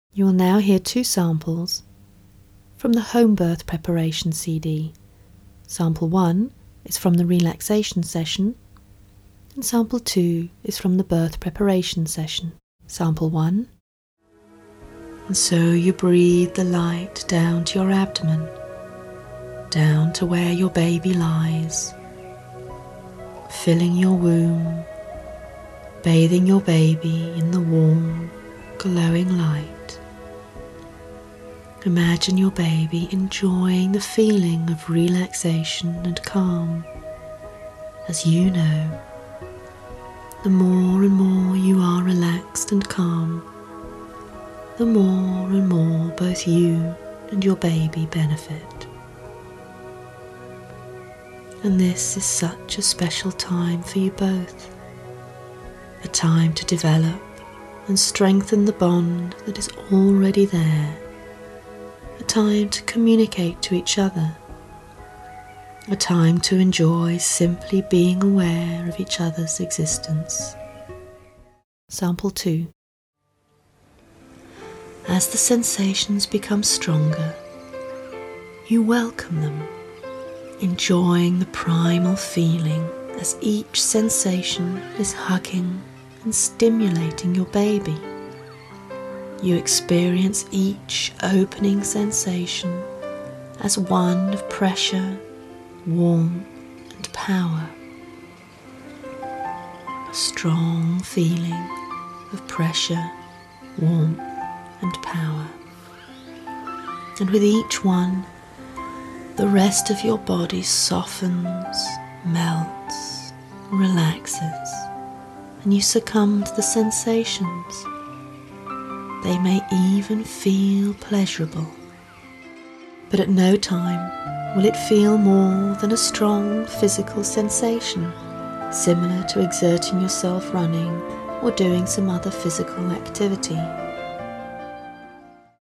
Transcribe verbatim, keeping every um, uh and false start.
You will now hear two samples from the Home Birth Preparation C D. Sample one is from the relaxation session, and sample two is from the birth preparation session. Sample one. And so you breathe the light down to your abdomen, down to where your baby lies, filling your womb, bathing your baby in the warm, glowing light. Imagine your baby enjoying the feeling of relaxation and calm. As you know, the more and more you are relaxed and calm, the more and more both you and your baby benefit. And this is such a special time for you both, a time to develop and strengthen the bond that is already there, a time to communicate to each other, a time to enjoy simply being aware of each other's existence. Sample two. As the sensations become stronger, you welcome them, enjoying the primal feeling as each sensation is hugging and stimulating your baby. You experience each opening sensation as one of pressure, warmth and power. A strong feeling of pressure, warmth and power. And with each one, the rest of your body softens, melts, relaxes, and you succumb to the sensations. They may even feel pleasurable, but at no time will it feel more than a strong physical sensation, similar to exerting yourself running or doing some other physical activity.